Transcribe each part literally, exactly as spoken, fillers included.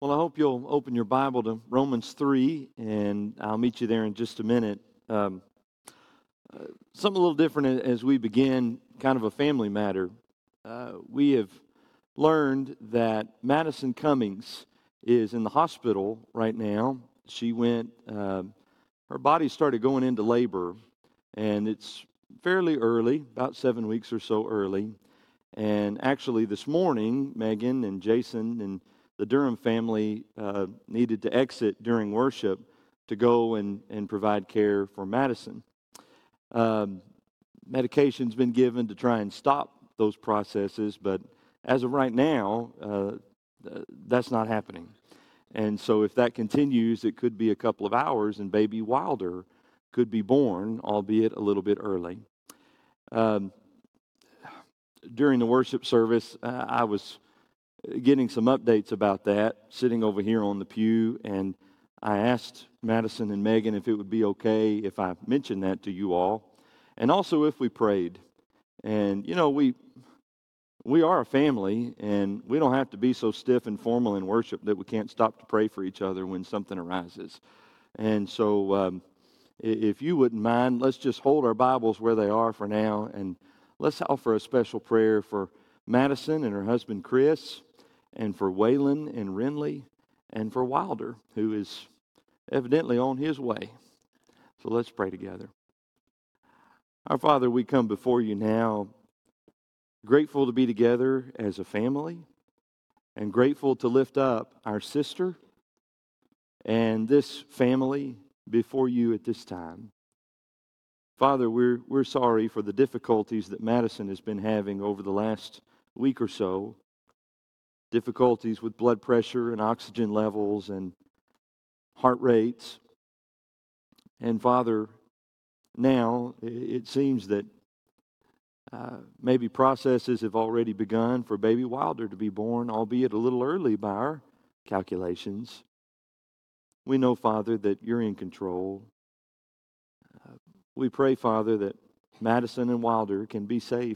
Well, I hope you'll open your Bible to Romans three, and I'll meet you there in just a minute. Um, uh, something a little different as we begin, kind of a family matter. Uh, we have learned that Madison Cummings is in the hospital right now. She went, uh, her body started going into labor, and it's fairly early, about seven weeks or so early. And actually, this morning, Megan and Jason and the Durham family uh, needed to exit during worship to go and, and provide care for Madison. Um, medication's been given to try and stop those processes, but as of right now, uh, that's not happening. And so if that continues, it could be a couple of hours, and baby Wilder could be born, albeit a little bit early. Um, during the worship service, uh, I was getting some updates about that, sitting over here on the pew, and I asked Madison and Megan if it would be okay if I mentioned that to you all, and also if we prayed. And, you know, we we are a family, and we don't have to be so stiff and formal in worship that we can't stop to pray for each other when something arises. And so um, if you wouldn't mind, let's just hold our Bibles where they are for now, and let's offer a special prayer for Madison and her husband Chris, and for Waylon and Renly, and for Wilder, who is evidently on his way. So let's pray together. Our Father, we come before you now, grateful to be together as a family, and grateful to lift up our sister and this family before you at this time. Father, we're we're sorry for the difficulties that Madison has been having over the last week or so. Difficulties with blood pressure and oxygen levels and heart rates. And Father, now it seems that uh, maybe processes have already begun for baby Wilder to be born, albeit a little early by our calculations. We know, Father, that you're in control. Uh, we pray, Father, that Madison and Wilder can be safe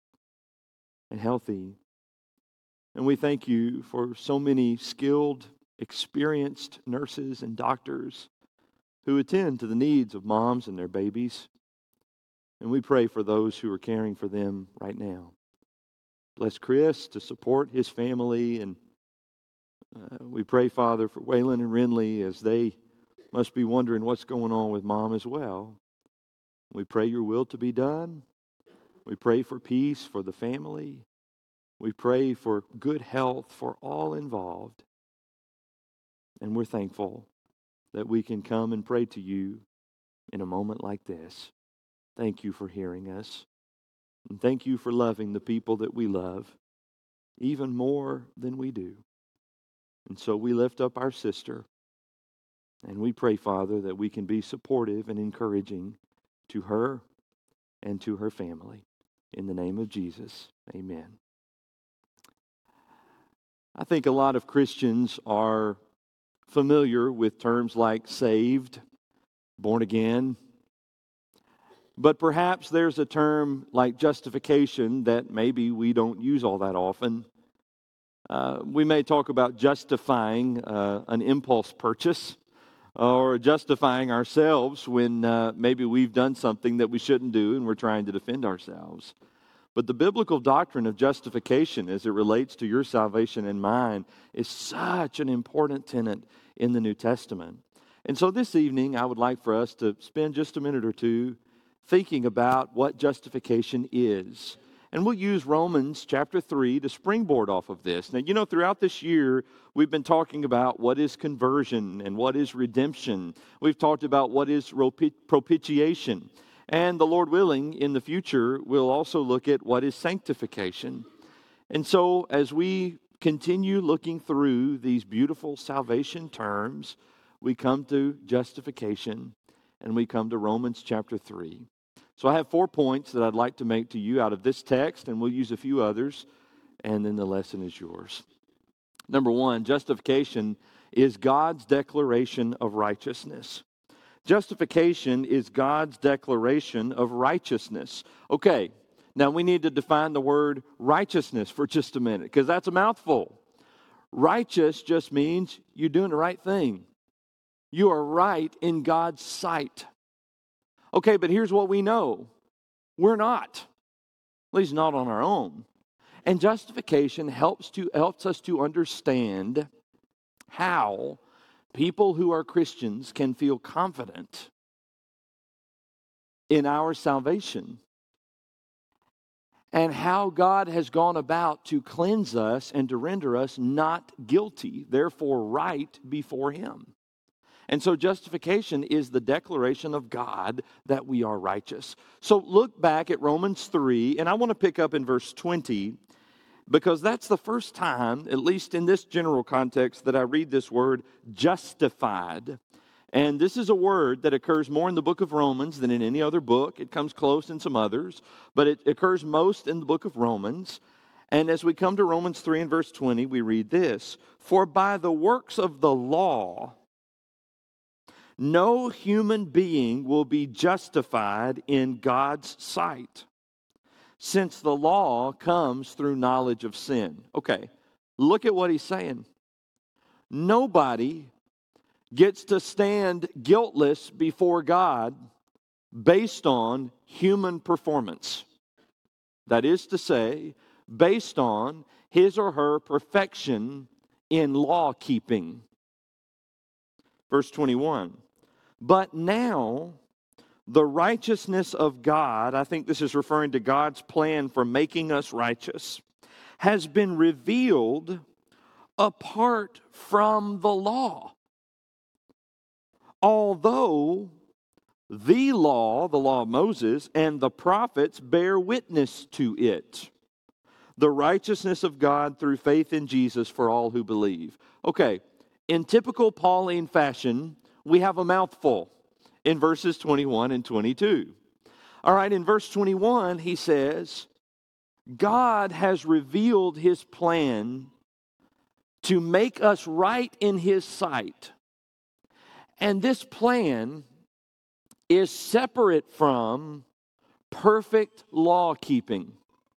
and healthy. And we thank you for so many skilled, experienced nurses and doctors who attend to the needs of moms and their babies. And we pray for those who are caring for them right now. Bless Chris to support his family. And uh, we pray, Father, for Waylon and Renly as they must be wondering what's going on with mom as well. We pray your will to be done. We pray for peace for the family. We pray for good health for all involved. And we're thankful that we can come and pray to you in a moment like this. Thank you for hearing us. And thank you for loving the people that we love even more than we do. And so we lift up our sister, and we pray, Father, that we can be supportive and encouraging to her and to her family. In the name of Jesus, amen. I think a lot of Christians are familiar with terms like saved, born again. But perhaps there's a term like justification that maybe we don't use all that often. Uh, we may talk about justifying uh, an impulse purchase or justifying ourselves when uh, maybe we've done something that we shouldn't do and we're trying to defend ourselves. But the biblical doctrine of justification as it relates to your salvation and mine is such an important tenet in the New Testament. And so this evening, I would like for us to spend just a minute or two thinking about what justification is. And we'll use Romans chapter three to springboard off of this. Now, you know, throughout this year, we've been talking about what is conversion and what is redemption. We've talked about what is propitiation. And the Lord willing, in the future, we'll also look at what is sanctification. And so as we continue looking through these beautiful salvation terms, we come to justification and we come to Romans chapter three. So I have four points that I'd like to make to you out of this text, and we'll use a few others, and then the lesson is yours. Number one, justification is God's declaration of righteousness. Justification is God's declaration of righteousness. Okay, now we need to define the word righteousness for just a minute, because that's a mouthful. Righteous just means you're doing the right thing. You are right in God's sight. Okay, but here's what we know. We're not. At least not on our own. And justification helps to helps us to understand how people who are Christians can feel confident in our salvation, and how God has gone about to cleanse us and to render us not guilty, therefore right before Him. And so justification is the declaration of God that we are righteous. So look back at Romans three, and I want to pick up in verse twenty, because that's the first time, at least in this general context, that I read this word justified. And this is a word that occurs more in the book of Romans than in any other book. It comes close in some others, but it occurs most in the book of Romans. And as we come to Romans three and verse twenty, we read this: "For by the works of the law, no human being will be justified in God's sight, since the law comes through knowledge of sin." Okay, look at what he's saying. Nobody gets to stand guiltless before God based on human performance. That is to say, based on his or her perfection in law keeping. Verse twenty-one, "But now the righteousness of God," I think this is referring to God's plan for making us righteous, "has been revealed apart from the law. Although the law, the law of Moses, and the prophets bear witness to it. The righteousness of God through faith in Jesus for all who believe." Okay, in typical Pauline fashion, we have a mouthful in verses twenty-one and twenty-two. All right, in verse twenty-one, he says, God has revealed His plan to make us right in His sight. And this plan is separate from perfect law keeping.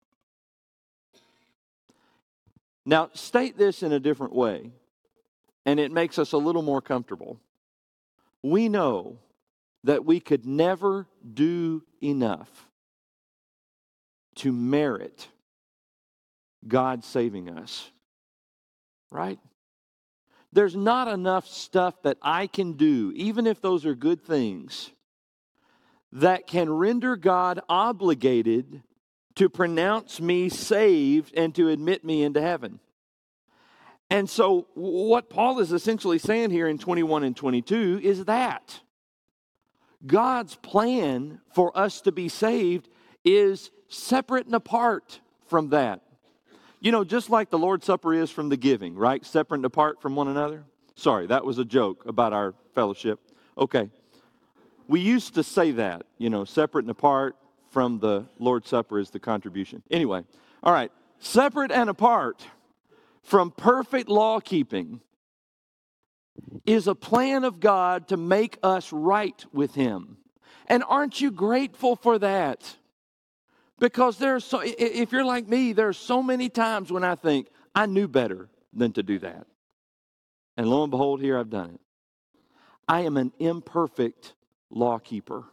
Now, state this in a different way, and it makes us a little more comfortable. We know that we could never do enough to merit God saving us, right? There's not enough stuff that I can do, even if those are good things, that can render God obligated to pronounce me saved and to admit me into heaven. And so what Paul is essentially saying here in twenty-one and twenty-two is that God's plan for us to be saved is separate and apart from that. You know, just like the Lord's Supper is from the giving, right? Separate and apart from one another. Sorry, that was a joke about our fellowship. Okay. We used to say that, you know, separate and apart from the Lord's Supper is the contribution. Anyway, all right. Separate and apart from perfect law keeping is a plan of God to make us right with Him. And aren't you grateful for that? Because there's so, if you're like me, there are so many times when I think, I knew better than to do that. And lo and behold, here I've done it. I am an imperfect law keeper.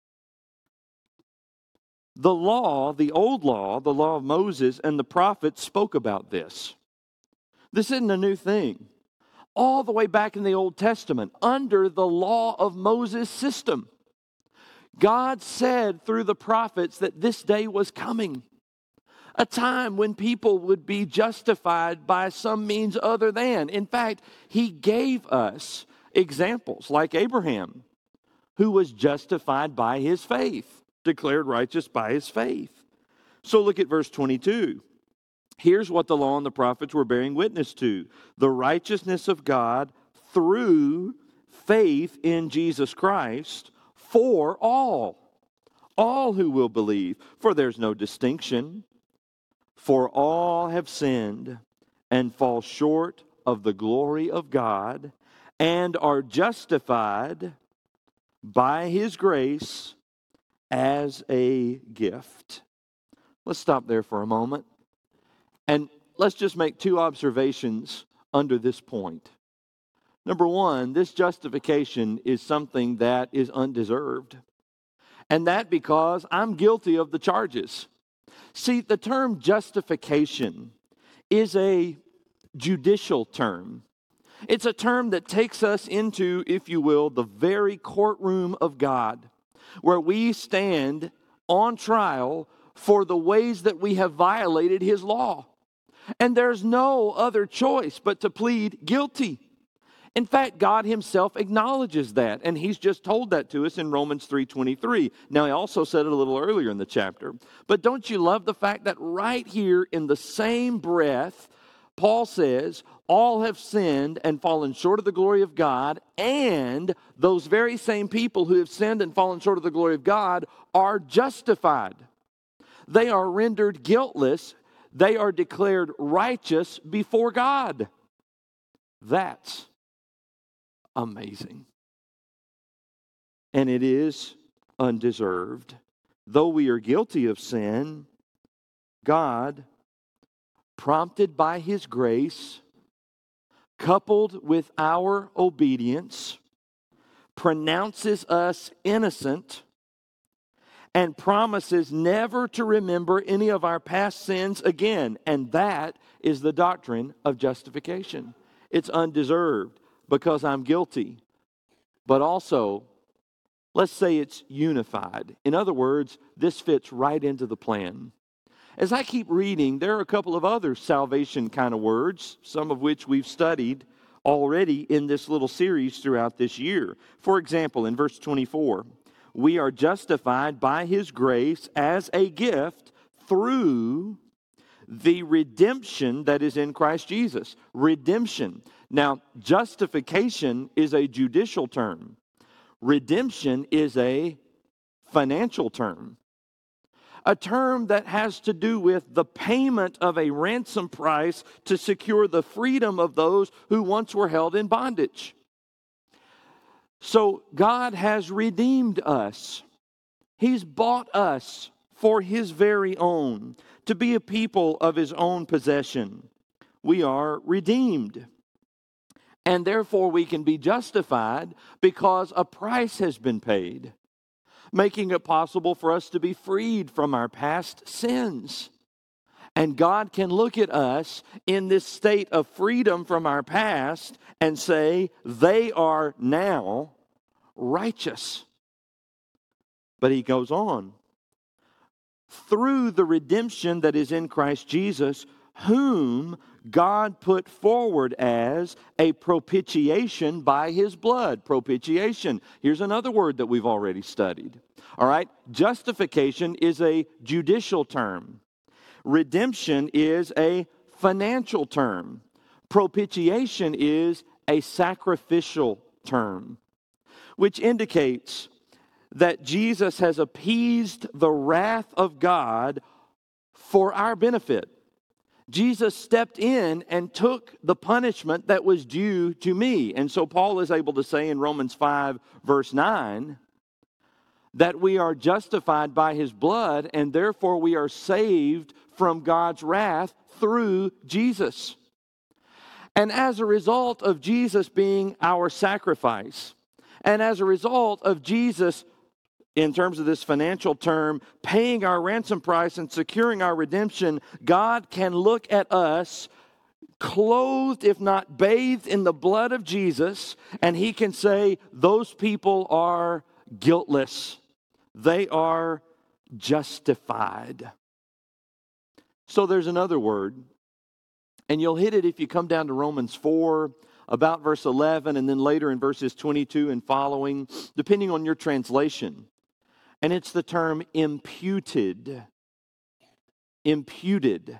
The law, the old law, the law of Moses and the prophets spoke about this. This isn't a new thing. All the way back in the Old Testament, under the law of Moses system, God said through the prophets that this day was coming. A time when people would be justified by some means other than. In fact, He gave us examples like Abraham, who was justified by his faith, declared righteous by his faith. So look at verse twenty-two. Here's what the law and the prophets were bearing witness to: the righteousness of God through faith in Jesus Christ for all, all who will believe. For there's no distinction, for all have sinned and fall short of the glory of God, and are justified by His grace as a gift. Let's stop there for a moment. And let's just make two observations under this point. Number one, this justification is something that is undeserved. And that because I'm guilty of the charges. See, the term justification is a judicial term. It's a term that takes us into, if you will, the very courtroom of God, where we stand on trial for the ways that we have violated His law. And there's no other choice but to plead guilty. In fact, God Himself acknowledges that, and He's just told that to us in Romans three twenty-three. Now, He also said it a little earlier in the chapter. But don't you love the fact that right here in the same breath, Paul says, all have sinned and fallen short of the glory of God, and those very same people who have sinned and fallen short of the glory of God are justified. They are rendered guiltless. They are declared righteous before God. That's amazing. And it is undeserved. Though we are guilty of sin, God, prompted by His grace, coupled with our obedience, pronounces us innocent and promises never to remember any of our past sins again. And that is the doctrine of justification. It's undeserved because I'm guilty. But also, let's say it's unified. In other words, this fits right into the plan. As I keep reading, there are a couple of other salvation kind of words, some of which we've studied already in this little series throughout this year. For example, in verse twenty-four, we are justified by His grace as a gift through the redemption that is in Christ Jesus. Redemption. Now, justification is a judicial term. Redemption is a financial term. A term that has to do with the payment of a ransom price to secure the freedom of those who once were held in bondage. So God has redeemed us. He's bought us for His very own, to be a people of His own possession. We are redeemed. And therefore we can be justified because a price has been paid, making it possible for us to be freed from our past sins. And God can look at us in this state of freedom from our past and say, they are now righteous. But He goes on. Through the redemption that is in Christ Jesus, whom God put forward as a propitiation by His blood. Propitiation. Here's another word that we've already studied. All right, justification is a judicial term. Redemption is a financial term. Propitiation is a sacrificial term, which indicates that Jesus has appeased the wrath of God for our benefit. Jesus stepped in and took the punishment that was due to me. And so Paul is able to say in Romans five, verse nine, that we are justified by His blood, and therefore we are saved from God's wrath through Jesus. And as a result of Jesus being our sacrifice, and as a result of Jesus, in terms of this financial term, paying our ransom price and securing our redemption, God can look at us clothed, if not bathed, in the blood of Jesus, and He can say, those people are guiltless. They are justified. So there's another word, and you'll hit it if you come down to Romans four, about verse eleven, and then later in verses twenty-two and following, depending on your translation. And it's the term imputed. Imputed.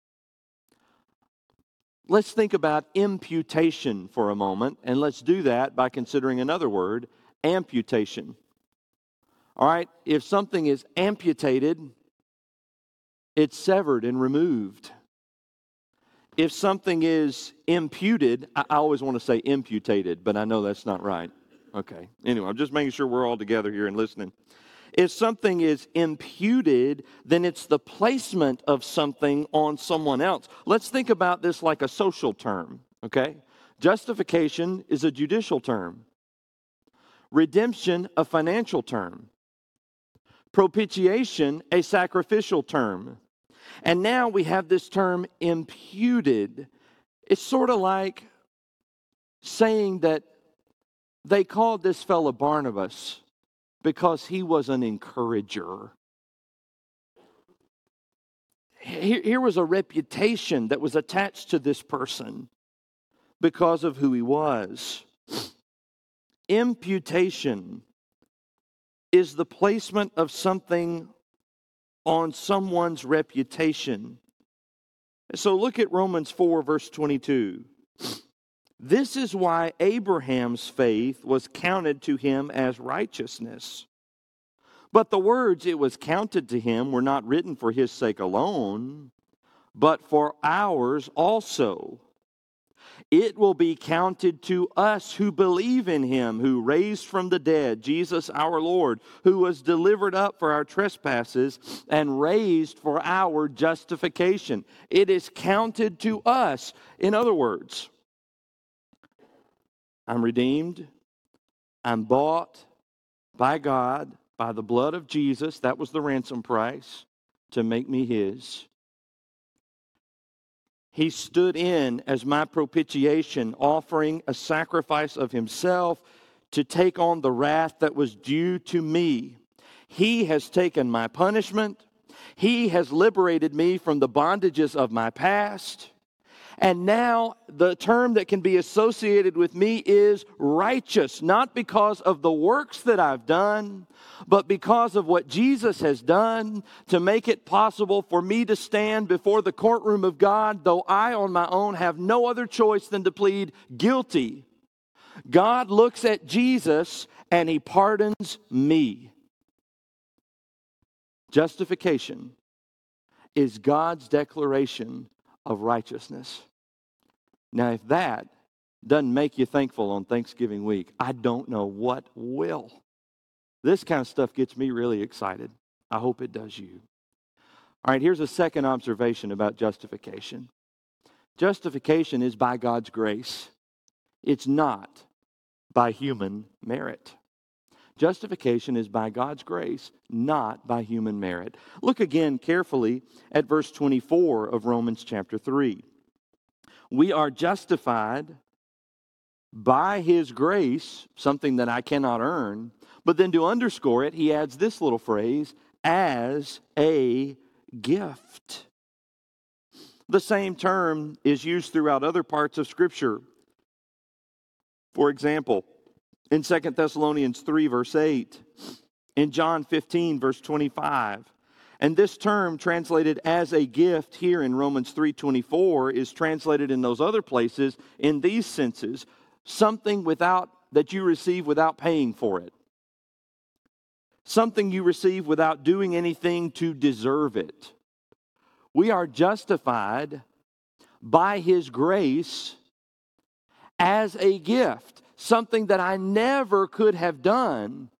Let's think about imputation for a moment, and let's do that by considering another word, amputation. All right, if something is amputated, it's severed and removed. If something is imputed, I always want to say imputated, but I know that's not right. Okay, anyway, I'm just making sure we're all together here and listening. If something is imputed, then it's the placement of something on someone else. Let's think about this like a social term, okay? Justification is a judicial term. Redemption, a financial term. Propitiation, a sacrificial term. And now we have this term imputed. It's sort of like saying that they called this fellow Barnabas because he was an encourager. Here, here was a reputation that was attached to this person because of who he was. Imputation is the placement of something on someone's reputation. So look at Romans four, verse twenty-two. This is why Abraham's faith was counted to him as righteousness. But the words "it was counted to him" were not written for his sake alone, but for ours also. It will be counted to us who believe in him, who raised from the dead, Jesus our Lord, who was delivered up for our trespasses and raised for our justification. It is counted to us. In other words, I'm redeemed, I'm bought by God, by the blood of Jesus. That was the ransom price to make me his. He stood in as my propitiation, offering a sacrifice of himself to take on the wrath that was due to me. He has taken my punishment. He has liberated me from the bondages of my past. And now the term that can be associated with me is righteous, not because of the works that I've done, but because of what Jesus has done to make it possible for me to stand before the courtroom of God, though I on my own have no other choice than to plead guilty. God looks at Jesus and he pardons me. Justification is God's declaration of righteousness. Now, if that doesn't make you thankful on Thanksgiving week, I don't know what will. This kind of stuff gets me really excited. I hope it does you. All right, here's a second observation about justification. Justification is by God's grace. It's not by human merit. Justification is by God's grace, not by human merit. Look again carefully at verse twenty-four of Romans chapter three. We are justified by his grace, something that I cannot earn. But then to underscore it, he adds this little phrase, as a gift. The same term is used throughout other parts of Scripture. For example, in Second Thessalonians three, verse eight, in John fifteen, verse twenty-five. And this term translated as a gift here in Romans three twenty-four is translated in those other places in these senses, something without that you receive without paying for it. Something you receive without doing anything to deserve it. We are justified by his grace as a gift, something that I never could have done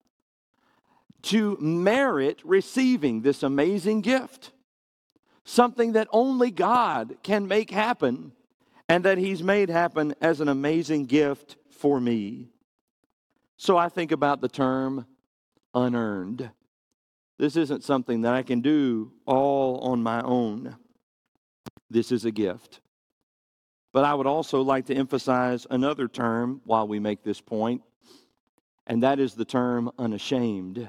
to merit receiving this amazing gift. Something that only God can make happen, and that he's made happen as an amazing gift for me. So I think about the term unearned. This isn't something that I can do all on my own. This is a gift. But I would also like to emphasize another term while we make this point, and that is the term unashamed.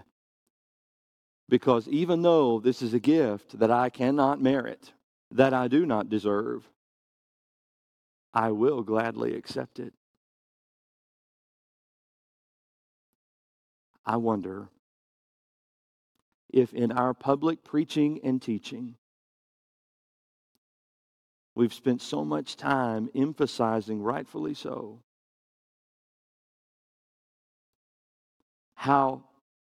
Because even though this is a gift that I cannot merit, that I do not deserve, I will gladly accept it. I wonder if in our public preaching and teaching, we've spent so much time emphasizing, rightfully so, how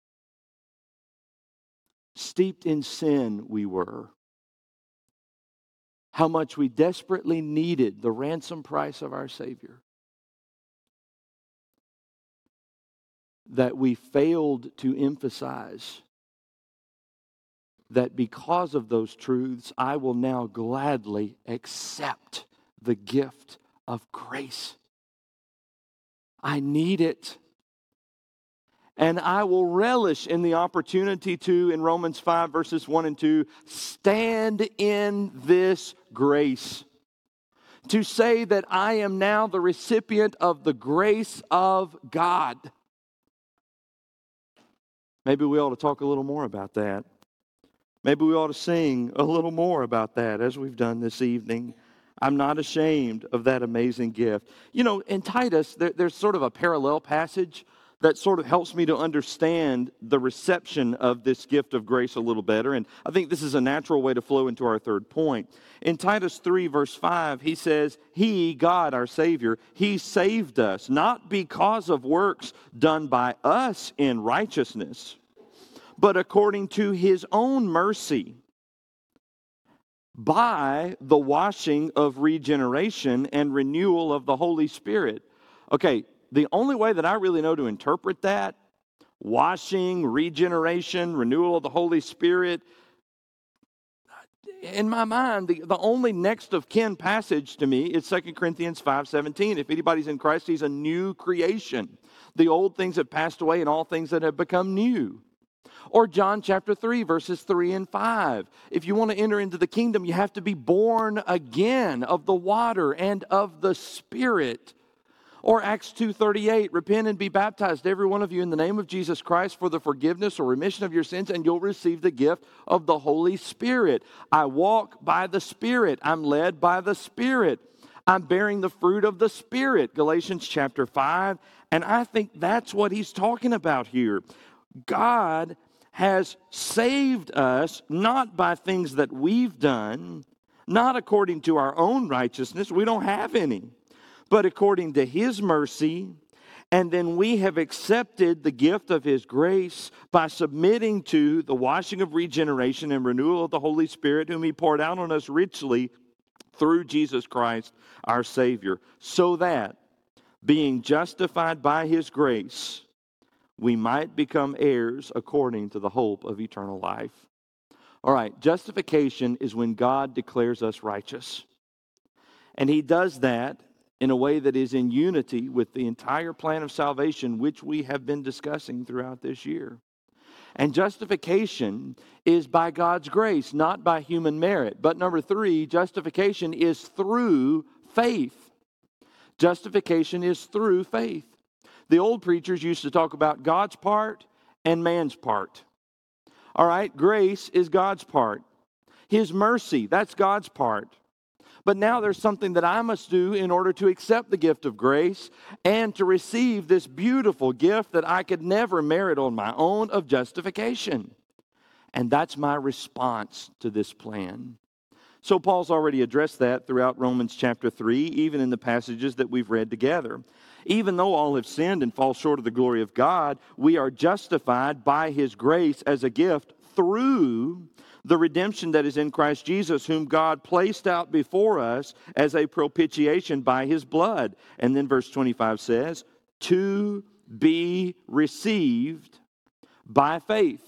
steeped in sin we were, how much we desperately needed the ransom price of our Savior, that we failed to emphasize that because of those truths, I will now gladly accept the gift of grace. I need it. And I will relish in the opportunity to, in Romans five, verses one and two, stand in this grace. To say that I am now the recipient of the grace of God. Maybe we ought to talk a little more about that. Maybe we ought to sing a little more about that as we've done this evening. I'm not ashamed of that amazing gift. You know, in Titus, there, there's sort of a parallel passage that sort of helps me to understand the reception of this gift of grace a little better. And I think this is a natural way to flow into our third point. In Titus three, verse five, he says, He, God, our Savior, He saved us, not because of works done by us in righteousness, but according to His own mercy, by the washing of regeneration and renewal of the Holy Spirit. Okay, the only way that I really know to interpret that, washing, regeneration, renewal of the Holy Spirit, in my mind, the, the only next of kin passage to me is Second Corinthians five seventeen. If anybody's in Christ, he's a new creation. The old things have passed away and all things that have become new. Or John chapter three, verses three and five. If you want to enter into the kingdom, you have to be born again of the water and of the Spirit. Or Acts two thirty-eight, repent and be baptized, every one of you, in the name of Jesus Christ for the forgiveness or remission of your sins, and you'll receive the gift of the Holy Spirit. I walk by the Spirit. I'm led by the Spirit. I'm bearing the fruit of the Spirit, Galatians chapter five. And I think that's what he's talking about here. God has saved us not by things that we've done, not according to our own righteousness. We don't have any. But according to His mercy, and then we have accepted the gift of His grace by submitting to the washing of regeneration and renewal of the Holy Spirit, whom He poured out on us richly through Jesus Christ, our Savior, so that, being justified by His grace, we might become heirs according to the hope of eternal life. All right, justification is when God declares us righteous. And He does that in a way that is in unity with the entire plan of salvation, which we have been discussing throughout this year. And justification is by God's grace, not by human merit. But number three, justification is through faith. Justification is through faith. The old preachers used to talk about God's part and man's part. All right, grace is God's part. His mercy, that's God's part. But now there's something that I must do in order to accept the gift of grace and to receive this beautiful gift that I could never merit on my own of justification. And that's my response to this plan. So Paul's already addressed that throughout Romans chapter three, even in the passages that we've read together. Even though all have sinned and fall short of the glory of God, we are justified by His grace as a gift through the redemption that is in Christ Jesus, whom God placed out before us as a propitiation by His blood. And then verse twenty-five says, to be received by faith.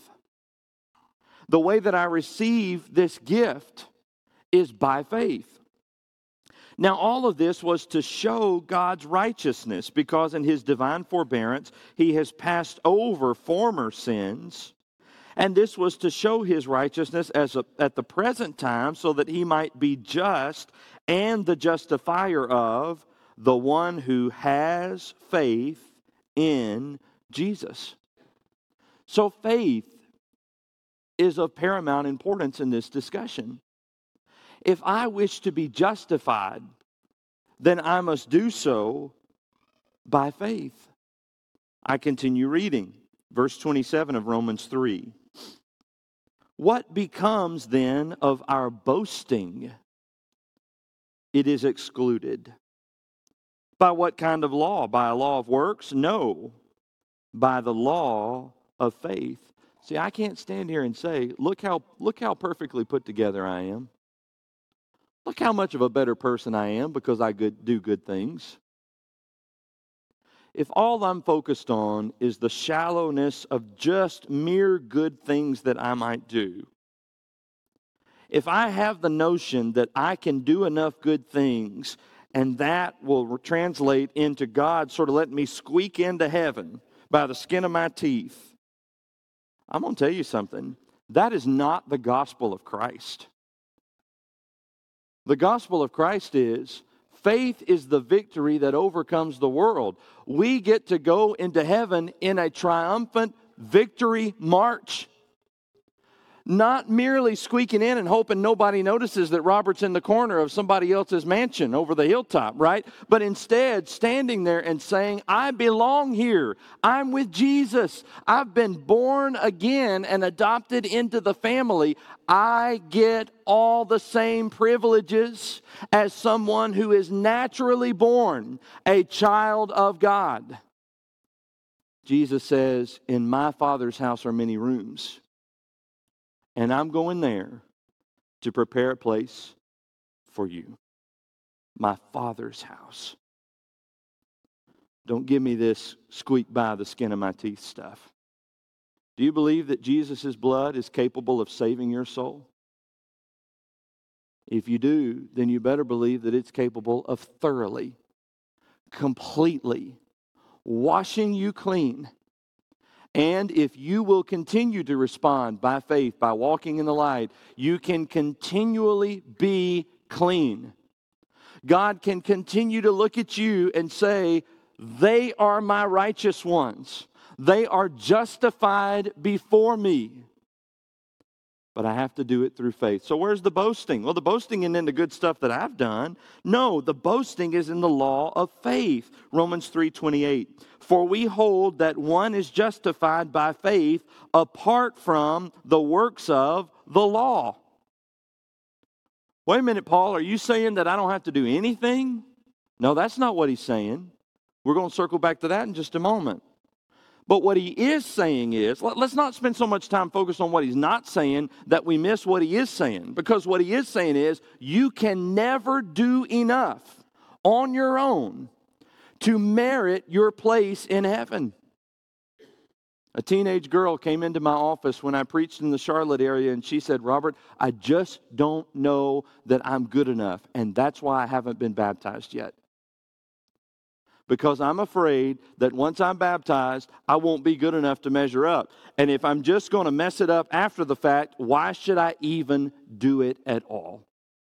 The way that I receive this gift is by faith. Now, all of this was to show God's righteousness, because in His divine forbearance, He has passed over former sins. And this was to show His righteousness as a, at the present time, so that He might be just and the justifier of the one who has faith in Jesus. So faith is of paramount importance in this discussion. If I wish to be justified, then I must do so by faith. I continue reading. Verse twenty-seven of Romans three. What becomes then of our boasting? It is excluded. By what kind of law? By a law of works? No. By the law of faith. See, I can't stand here and say, look how, look how perfectly put together I am. Look how much of a better person I am because I good, do good things. If all I'm focused on is the shallowness of just mere good things that I might do, if I have the notion that I can do enough good things And that will translate into God sort of letting me squeak into heaven by the skin of my teeth. I'm going to tell you something. That is not the gospel of Christ. The gospel of Christ is faith is the victory that overcomes the world. We get to go into heaven in a triumphant victory march. Not merely squeaking in and hoping nobody notices that Robert's in the corner of somebody else's mansion over the hilltop, right? But instead standing there and saying, I belong here. I'm with Jesus. I've been born again and adopted into the family. I get all the same privileges as someone who is naturally born a child of God. Jesus says, in my Father's house are many rooms. And I'm going there to prepare a place for you. My Father's house. Don't give me this squeak by the skin of my teeth stuff. Do you believe that Jesus' blood is capable of saving your soul? If you do, then you better believe that it's capable of thoroughly, completely washing you clean. And if you will continue to respond by faith, by walking in the light, you can continually be clean. God can continue to look at you and say, they are my righteous ones. They are justified before me. But I have to do it through faith. So where's the boasting? Well, the boasting isn't in the good stuff that I've done. No, the boasting is in the law of faith. Romans three twenty-eight. For we hold that one is justified by faith apart from the works of the law. Wait a minute, Paul, are you saying that I don't have to do anything? No, that's not what he's saying. We're going to circle back to that in just a moment. But what he is saying is, let's not spend so much time focused on what he's not saying that we miss what he is saying. Because what he is saying is, you can never do enough on your own to merit your place in heaven. A teenage girl came into my office when I preached in the Charlotte area, and she said, Robert, I just don't know that I'm good enough, and that's why I haven't been baptized yet. Because I'm afraid that once I'm baptized, I won't be good enough to measure up. And if I'm just going to mess it up after the fact, why should I even do it at all?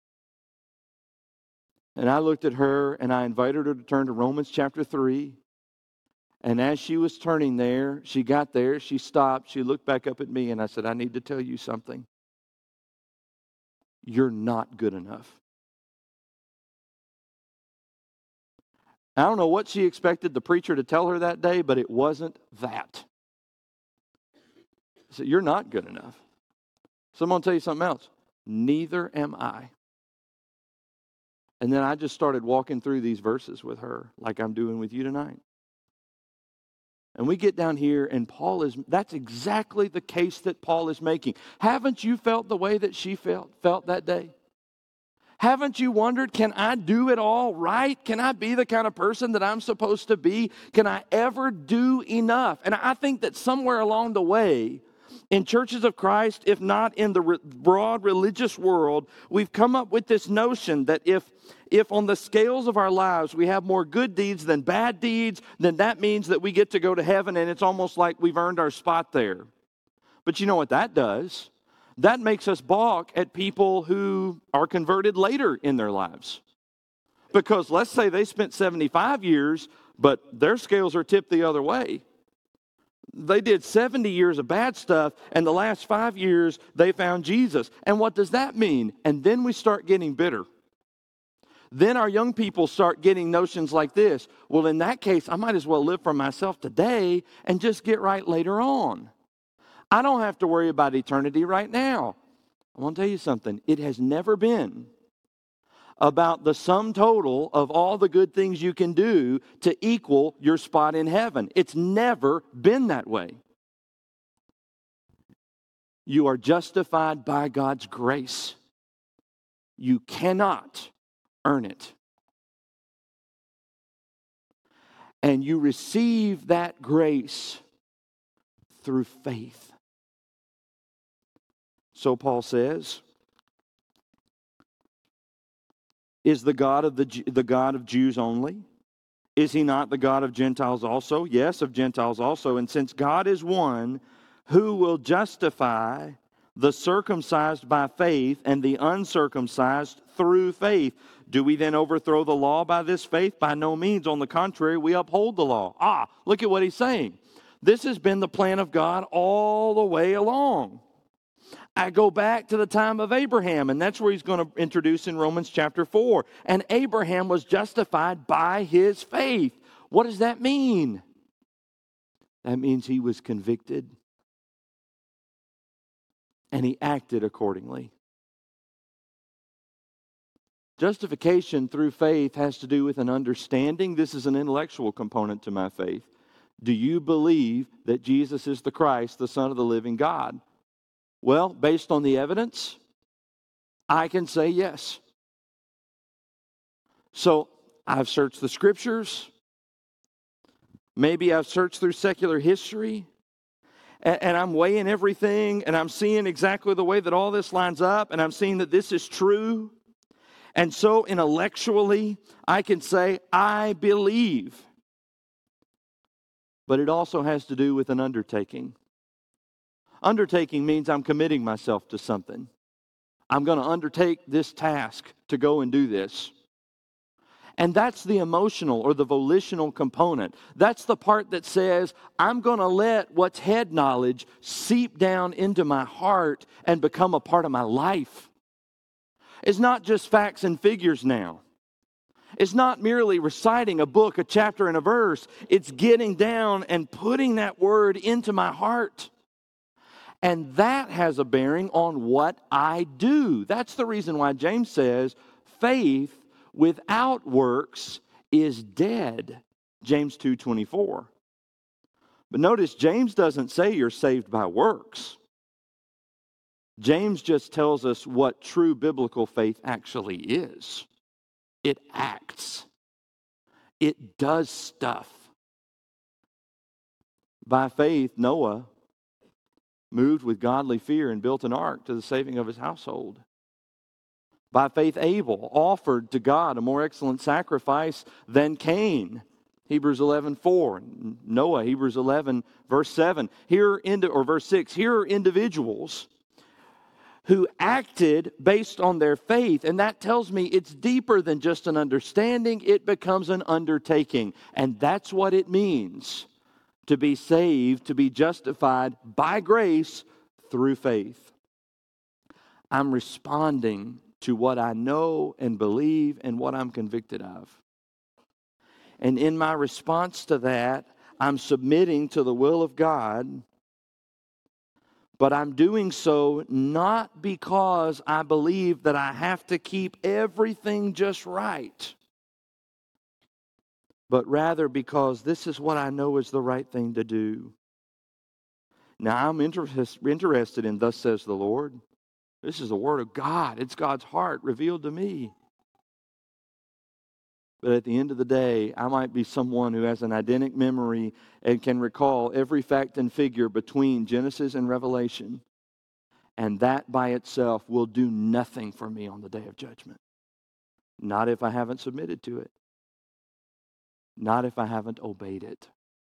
And I looked at her and I invited her to turn to Romans chapter three. And as she was turning there, she got there, she stopped, she looked back up at me, and I said, I need to tell you something. You're not good enough. I don't know what she expected the preacher to tell her that day, but it wasn't that. So you're not good enough. So I'm going to tell you something else. Neither am I. And then I just started walking through these verses with her like I'm doing with you tonight. And we get down here and Paul is, that's exactly the case that Paul is making. Haven't you felt the way that she felt, felt that day? Haven't you wondered, can I do it all right? Can I be the kind of person that I'm supposed to be? Can I ever do enough? And I think that somewhere along the way, in churches of Christ, if not in the re- broad religious world, we've come up with this notion that if, if on the scales of our lives we have more good deeds than bad deeds, then that means that we get to go to heaven, and it's almost like we've earned our spot there. But you know what that does? That makes us balk at people who are converted later in their lives. Because let's say they spent seventy-five years, but their scales are tipped the other way. They did seventy years of bad stuff, and the last five years they found Jesus. And what does that mean? And then we start getting bitter. Then our young people start getting notions like this. Well, in that case, I might as well live for myself today and just get right later on. I don't have to worry about eternity right now. I want to tell you something. It has never been about the sum total of all the good things you can do to equal your spot in heaven. It's never been that way. You are justified by God's grace. You cannot earn it. And you receive that grace through faith. So Paul says, Is the God of the, the God of Jews only? Is he not the God of Gentiles also? Yes, of Gentiles also. And since God is one, who will justify the circumcised by faith and the uncircumcised through faith? Do we then overthrow the law by this faith? By no means. On the contrary, we uphold the law. Ah, look at what he's saying. This has been the plan of God all the way along. I go back to the time of Abraham, and that's where he's going to introduce in Romans chapter four. And Abraham was justified by his faith. What does that mean? That means he was convicted, and he acted accordingly. Justification through faith has to do with an understanding. This is an intellectual component to my faith. Do you believe that Jesus is the Christ, the Son of the living God? Well, based on the evidence, I can say yes. So I've searched the scriptures. Maybe I've searched through secular history. And, and I'm weighing everything. And I'm seeing exactly the way that all this lines up. And I'm seeing that this is true. And so intellectually, I can say, I believe. But it also has to do with an undertaking. Undertaking means I'm committing myself to something. I'm going to undertake this task to go and do this. And that's the emotional or the volitional component. That's the part that says, I'm going to let what's head knowledge seep down into my heart and become a part of my life. It's not just facts and figures now. It's not merely reciting a book, a chapter, and a verse. It's getting down and putting that word into my heart. And that has a bearing on what I do. That's the reason why James says faith without works is dead. James two twenty-four. But notice James doesn't say you're saved by works. James just tells us what true biblical faith actually is. It acts. It does stuff. By faith, Noah moved with godly fear and built an ark to the saving of his household. By faith, Abel offered to God a more excellent sacrifice than Cain. Hebrews eleven four. Noah, Hebrews eleven, verse seven. Here, into, or verse six. Here are individuals who acted based on their faith. And that tells me it's deeper than just an understanding. It becomes an undertaking. And that's what it means to be saved, to be justified by grace through faith. I'm responding to what I know and believe and what I'm convicted of. And in my response to that, I'm submitting to the will of God, but I'm doing so not because I believe that I have to keep everything just right, but rather because this is what I know is the right thing to do. Now, I'm inter- interested in thus says the Lord. This is the word of God. It's God's heart revealed to me. But at the end of the day, I might be someone who has an eidetic memory and can recall every fact and figure between Genesis and Revelation. And that by itself will do nothing for me on the day of judgment. Not if I haven't submitted to it. Not if I haven't obeyed it.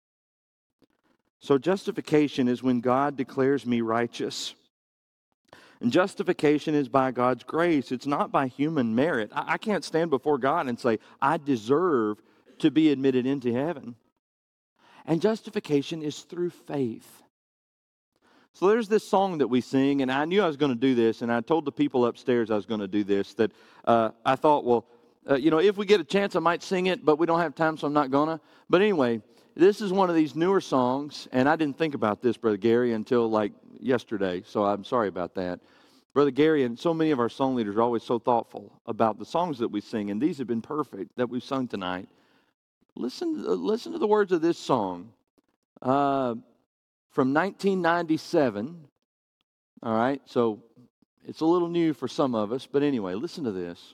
So justification is when God declares me righteous. And justification is by God's grace. It's not by human merit. I, I can't stand before God and say, I deserve to be admitted into heaven. And justification is through faith. So there's this song that we sing, and I knew I was going to do this, and I told the people upstairs I was going to do this, that uh, I thought, well, uh, you know, if we get a chance, I might sing it, but we don't have time, so I'm not going to. But anyway, this is one of these newer songs, and I didn't think about this, Brother Gary, until like yesterday, so I'm sorry about that. Brother Gary and so many of our song leaders are always so thoughtful about the songs that we sing, and these have been perfect that we've sung tonight. Listen, listen to the words of this song uh, from nineteen ninety-seven. All right, so it's a little new for some of us, but anyway, listen to this.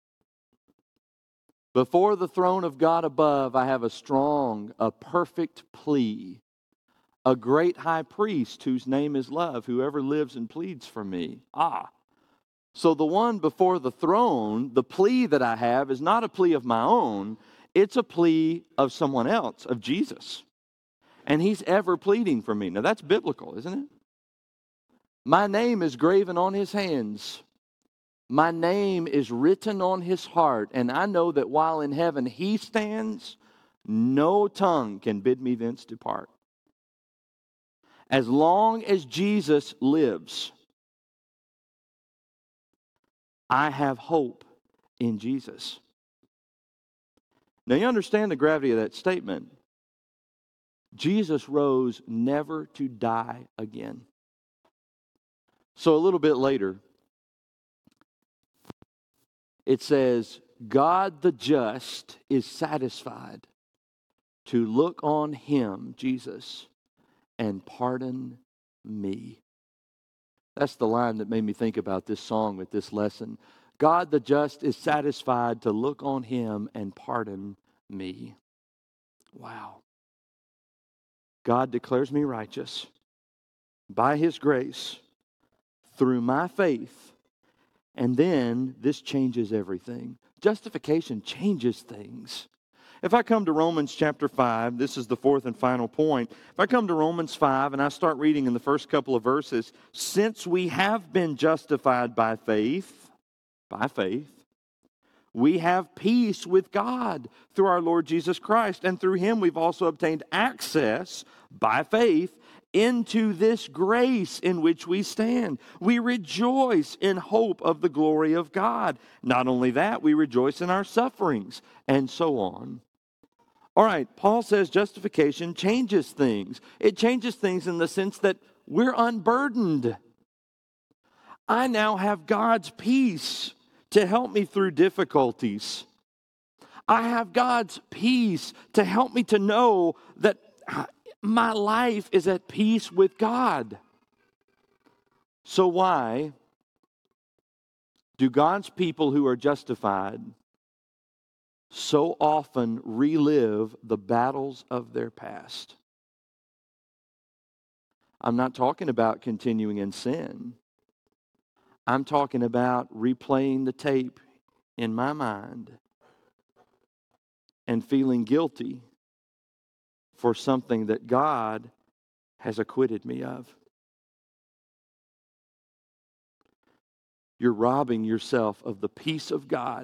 Before the throne of God above, I have a strong, a perfect plea. A great high priest whose name is love, whoever lives and pleads for me. Ah, So the one before the throne, the plea that I have is not a plea of my own, it's a plea of someone else, of Jesus. And he's ever pleading for me. Now that's biblical, isn't it? My name is graven on his hands. My name is written on his heart. And I know that while in heaven he stands, no tongue can bid me thence depart. As long as Jesus lives, I have hope in Jesus. Now you understand the gravity of that statement. Jesus rose never to die again. So a little bit later, it says, God the just is satisfied to look on him, Jesus, and pardon me. That's the line that made me think about this song with this lesson. God the just is satisfied to look on him and pardon me. Wow. God declares me righteous by his grace through my faith. And then this changes everything. Justification changes things. If I come to Romans chapter five, this is the fourth and final point. If I come to Romans five and I start reading in the first couple of verses, since we have been justified by faith, by faith, we have peace with God through our Lord Jesus Christ. And through him we've also obtained access by faith into this grace in which we stand. We rejoice in hope of the glory of God. Not only that, we rejoice in our sufferings, and so on. All right, Paul says justification changes things. It changes things in the sense that we're unburdened. I now have God's peace to help me through difficulties. I have God's peace to help me to know that my life is at peace with God. So why do God's people who are justified so often relive the battles of their past? I'm not talking about continuing in sin. I'm talking about replaying the tape in my mind and feeling guilty for something that God has acquitted me of. You're robbing yourself of the peace of God.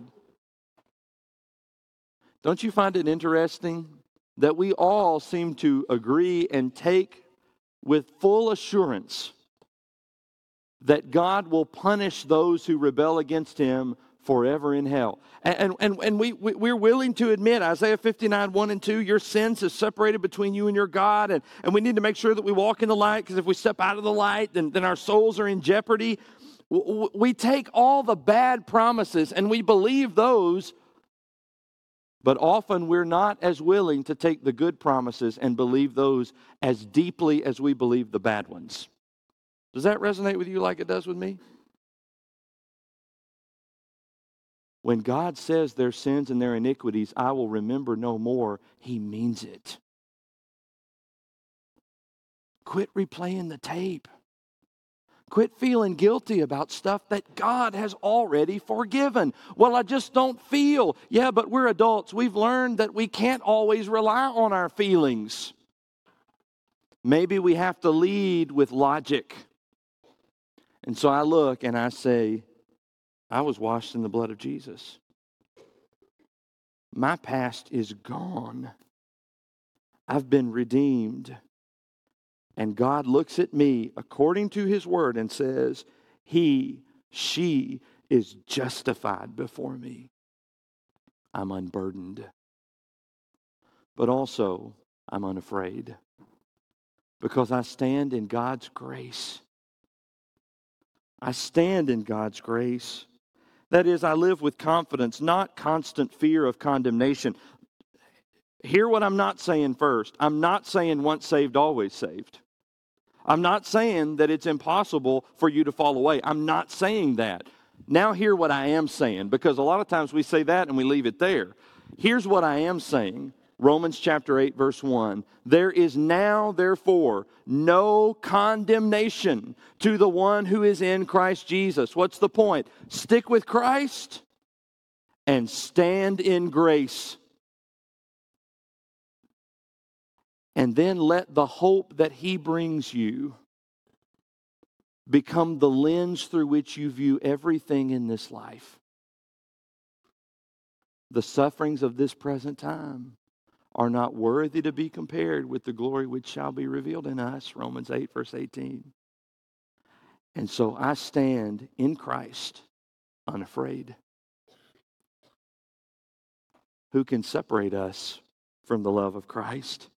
Don't you find it interesting that we all seem to agree and take with full assurance that God will punish those who rebel against him forever in hell? And, and, and we, we, we're willing to admit, Isaiah fifty-nine, one and two, your sins is separated between you and your God, and, and we need to make sure that we walk in the light, because if we step out of the light, then, then our souls are in jeopardy. We take all the bad promises and we believe those, but often we're not as willing to take the good promises and believe those as deeply as we believe the bad ones. Does that resonate with you like it does with me? When God says their sins and their iniquities, I will remember no more, he means it. Quit replaying the tape. Quit feeling guilty about stuff that God has already forgiven. Well, I just don't feel. Yeah, but we're adults. We've learned that we can't always rely on our feelings. Maybe we have to lead with logic. And so I look and I say, I was washed in the blood of Jesus. My past is gone. I've been redeemed. And God looks at me according to his word and says, he, she is justified before me. I'm unburdened. But also, I'm unafraid. Because I stand in God's grace. I stand in God's grace. That is, I live with confidence, not constant fear of condemnation. Hear what I'm not saying first. I'm not saying once saved, always saved. I'm not saying that it's impossible for you to fall away. I'm not saying that. Now hear what I am saying, because a lot of times we say that and we leave it there. Here's what I am saying. Romans chapter eight, verse one. There is now, therefore, no condemnation to the one who is in Christ Jesus. What's the point? Stick with Christ and stand in grace. And then let the hope that He brings you become the lens through which you view everything in this life. The sufferings of this present time are not worthy to be compared with the glory which shall be revealed in us. Romans eight, verse eighteen. And so I stand in Christ, unafraid. Who can separate us from the love of Christ?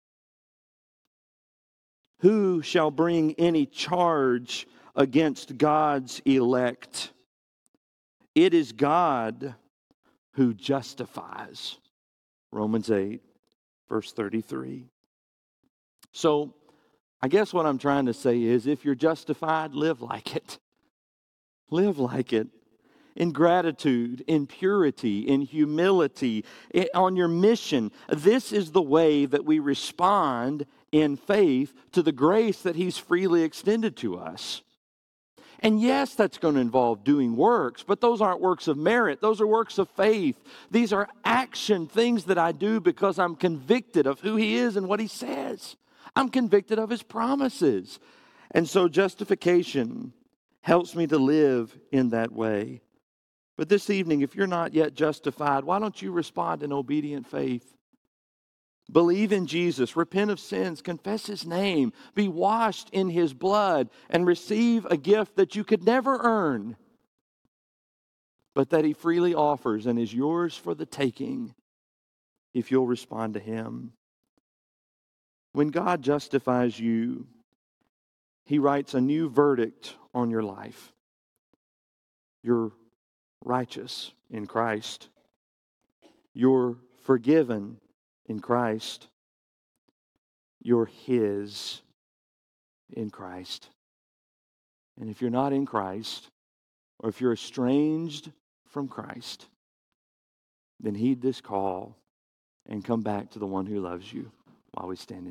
Who shall bring any charge against God's elect? It is God who justifies. Romans eight, verse thirty-three. So, I guess what I'm trying to say is, if you're justified, live like it. Live like it. In gratitude, in purity, in humility, on your mission. This is the way that we respond in faith to the grace that He's freely extended to us. And yes, that's going to involve doing works, but those aren't works of merit. Those are works of faith. These are action things that I do because I'm convicted of who He is and what He says. I'm convicted of His promises. And so justification helps me to live in that way. But this evening, if you're not yet justified, why don't you respond in obedient faith? Believe in Jesus, repent of sins, confess His name, be washed in His blood, and receive a gift that you could never earn, but that He freely offers and is yours for the taking if you'll respond to Him. When God justifies you, He writes a new verdict on your life. You're righteous in Christ. You're forgiven in Christ. You're His in Christ. And if you're not in Christ, or if you're estranged from Christ, then heed this call and come back to the one who loves you while we stand in